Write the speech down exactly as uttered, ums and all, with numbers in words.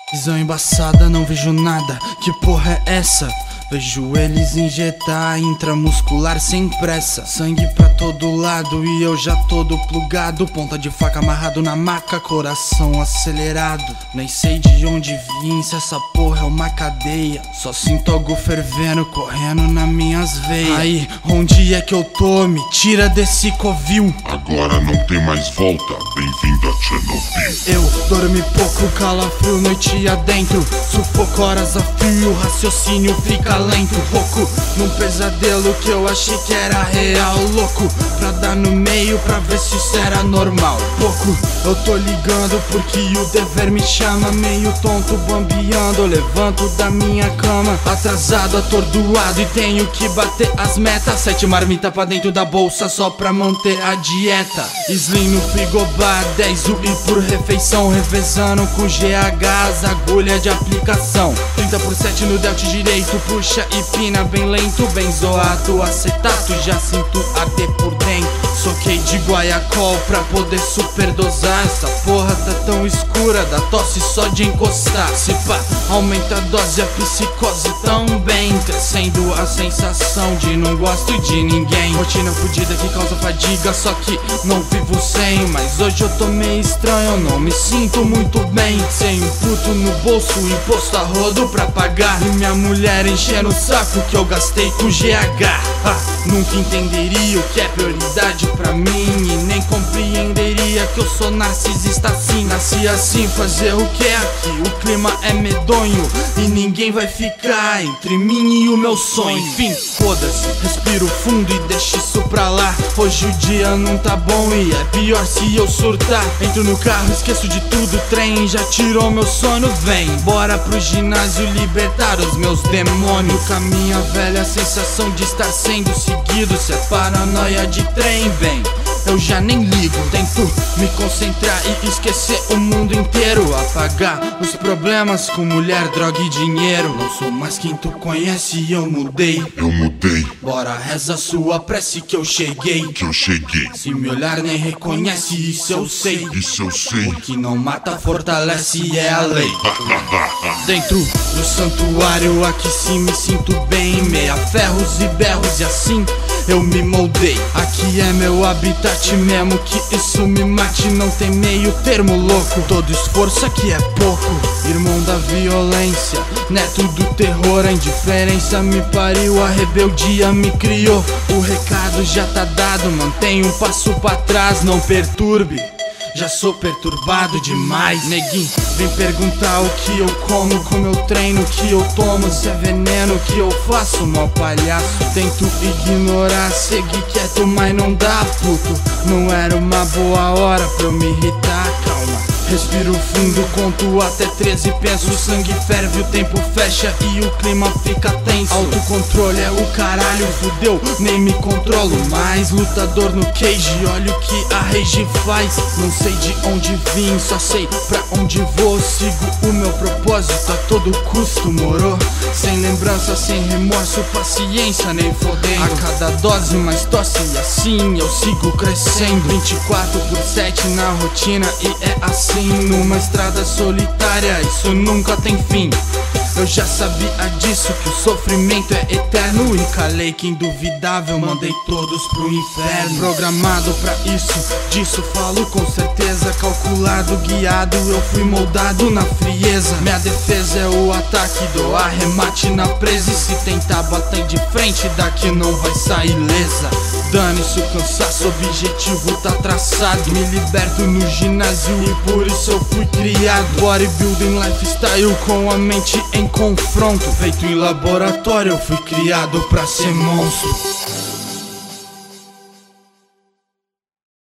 Visão embaçada, não vejo nada, que porra é essa? Vejo eles injetar intramuscular sem pressa. Sangue pra todo lado e eu já todo plugado. Ponta de faca amarrado na maca, coração acelerado. Nem sei de onde vim, se essa porra é uma cadeia. Só sinto algo fervendo, correndo nas minhas veias. Aí, onde é que eu tô? Me tira desse covil. Agora não tem mais volta, bem-vindo a Chernobyl. Eu dormi pouco, calafrio noite adentro. Sufoco horas a fio, raciocínio fica lento. Pouco num pesadelo que eu achei que era real. Louco pra dar no meio pra ver se isso era normal. Pouco eu tô ligando porque o dever me chama. Meio tonto bambeando, eu levanto da minha cama atrasado, atordoado e tenho que bater as metas. Sete marmita pra dentro da bolsa só pra manter a dieta. Slim no frigobar, dez U I por refeição. Revezando com G H as agulhas de aplicação. Trinta por sete no delta direito, puxa e pina bem lento. Benzoato, acetato, já sinto arder por dentro. Soquei de guaiacol pra poder superdosar. Essa porra tá tão escura, dá tosse só de encostar. Se pá, aumenta a dose, a psicose também. Crescendo a sensação de não gosto de ninguém. Rotina fodida que causa fadiga, só que não vivo sem. Mas hoje eu tô meio estranho, eu não me sinto muito bem. Sem um puto no bolso, imposto a rodo pra pagar. E minha mulher enchendo o saco que eu gastei com G H. ah, Nunca entenderia o que é prioridade pra mim. E nem compreenderia que eu sou narcisista assim. Nasci assim, fazer o que é aqui? O clima é medonho e ninguém vai ficar entre mim e o meu sonho. Enfim, foda-se, respiro fundo e deixa isso pra lá. Hoje o dia não tá bom e é pior se eu surtar. Entro no carro, esqueço de tudo, o trem já tirou meu sono. Vem, bora pro ginásio libertar os meus demônios. Caminha velha, a sensação de estar sendo seguido. Se é paranoia de trem, vem, eu já nem ligo. Tento me concentrar e esquecer o mundo inteiro. Apagar os problemas com mulher, droga e dinheiro. Não sou mais quem tu conhece e eu mudei. Eu mudei, Bora, reza sua prece que eu cheguei. que eu cheguei, Se me olhar nem reconhece, isso eu sei. isso eu sei. O que não mata fortalece é a lei. Dentro do santuário aqui sim me sinto bem. Meia ferros e berros e assim eu me moldei. Aqui é meu habitat mesmo que isso me mate. Não tem meio termo louco, todo esforço aqui é pouco. Irmão da violência, neto do terror. A indiferença me pariu, a rebeldia me criou. O recado já tá dado, mantenha um passo pra trás. Não perturbe, já sou perturbado demais. Neguinho, vem perguntar o que eu como, como eu treino, o que eu tomo, se é veneno, o que eu faço, mal palhaço. Tento ignorar, seguir quieto, mas não dá, puto. Não era uma boa hora pra eu me irritar, calma. Respiro fundo, conto até treze, penso, o sangue ferve, o tempo fecha e o clima fica tenso. Autocontrole é o caralho, fudeu, nem me controlo mais. Lutador no cage, olha o que a rage faz. Não sei de onde vim, só sei pra onde vou. Sigo o meu propósito a todo custo, moro? Sem lembrança, sem remorso, paciência, nem fodendo. A cada dose mais tosse e assim eu sigo crescendo. Vinte e quatro por sete na rotina e é assim. Numa estrada solitária, isso nunca tem fim. Eu já sabia disso, que o sofrimento é eterno. E calei que induvidável, mandei todos pro inferno. Programado pra isso, disso falo com certeza. Calculado, guiado, eu fui moldado na frieza. Minha defesa é o ataque, dou arremate na presa. E se tentar bater de frente, daqui não vai sair lesa. Dane-se o cansaço, objetivo tá traçado. Me liberto no ginásio e por isso eu fui criado. Bodybuilding lifestyle com a mente em confronto. Feito em laboratório, eu fui criado pra ser monstro.